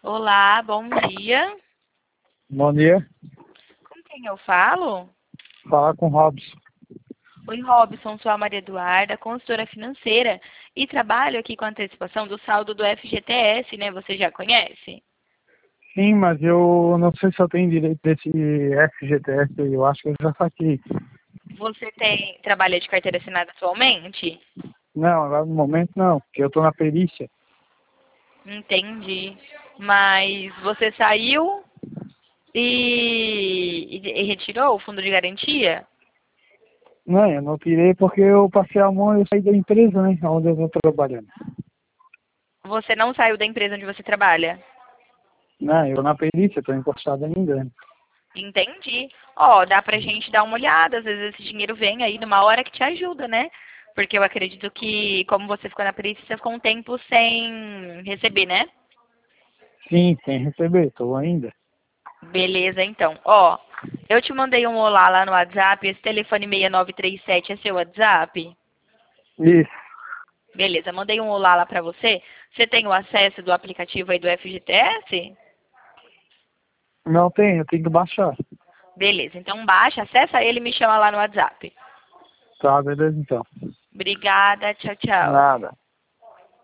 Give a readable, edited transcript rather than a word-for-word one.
Olá, bom dia. Bom dia. Com quem eu falo? Falar com o Robson. Oi, Robson, sou a Maria Eduarda, consultora financeira e trabalho aqui com a antecipação do saldo do FGTS, né? Você já conhece? Sim, mas eu não sei se eu tenho direito desse FGTS aí. Eu acho que eu já saquei. Você trabalha de carteira assinada atualmente? Não, agora no momento não, porque eu tô na perícia. Entendi. Mas você saiu e retirou o fundo de garantia? Não, eu não tirei porque eu passei a mão e eu saí da empresa, né? Onde eu tô trabalhando. Você não saiu da empresa onde você trabalha? Não, eu na perícia, tô encostado ainda, né? Entendi. Ó, dá pra gente dar uma olhada, às vezes esse dinheiro vem aí numa hora que te ajuda, né? Porque eu acredito que, como você ficou na perícia, você ficou um tempo sem receber, né? Sim, tem que receber, tô ainda. Beleza, então. Ó, eu te mandei um olá lá no WhatsApp, esse telefone 6937 é seu WhatsApp? Isso. Beleza, mandei um olá lá pra você. Você tem o acesso do aplicativo aí do FGTS? Não tem, eu tenho que baixar. Beleza, então baixa, acessa ele e me chama lá no WhatsApp. Tá, beleza então. Obrigada, tchau, tchau. Nada.